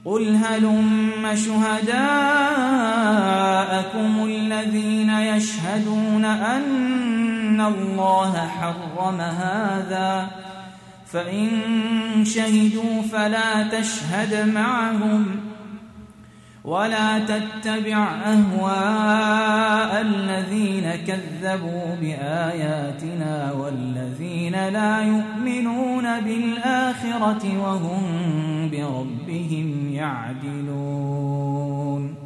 قل هلم شهداءكم الذين يشهدون أن الله حرم هذا، فإن شهدوا فلا تشهد معهم، ولا تتبع أهواء الذين كذبوا بآياتنا والذين لا يؤمنون بالآخرة وهم بربهم يعدلون.